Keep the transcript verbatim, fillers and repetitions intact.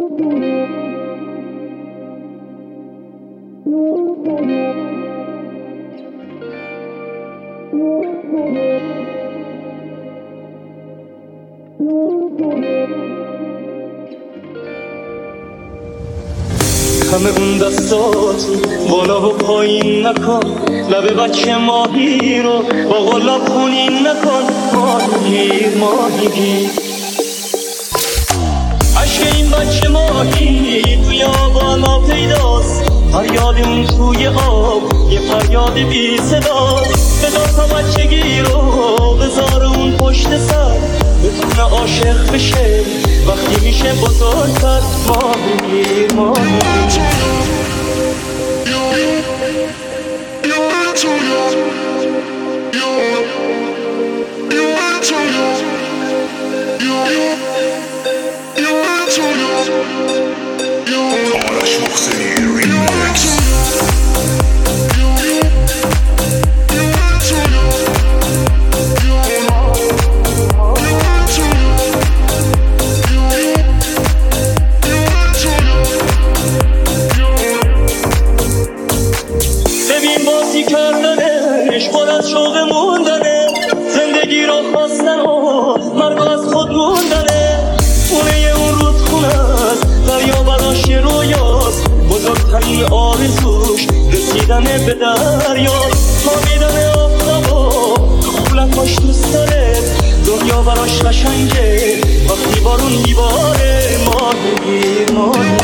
همه اون دستاتو بالا و پایین نکن، لب بچه ماهی رو با غلاب خونین نکن. ماهی ماهی عشق این بچه ماهی توی آبالا پیداست، فریاد اون توی آب یه فریاد بی صداست. بذار تا بچگی رو بذار اون پشت سر، بتونه عاشق بشه وقتی میشه بزرگتر. ماهی ماهی کردنش پر از شوق موندنه، زندگی رو خواستن و مرگ از خود موندنه. خونه اون رودخونه است، دریا براش یه رویاست، بزرگترین آرزوش رسیدن به دریاست. خوابیدن آفتابا خولکاش دوست داره، دنیا براش قشنگه وقتی بارون میباره. ماهی ماهی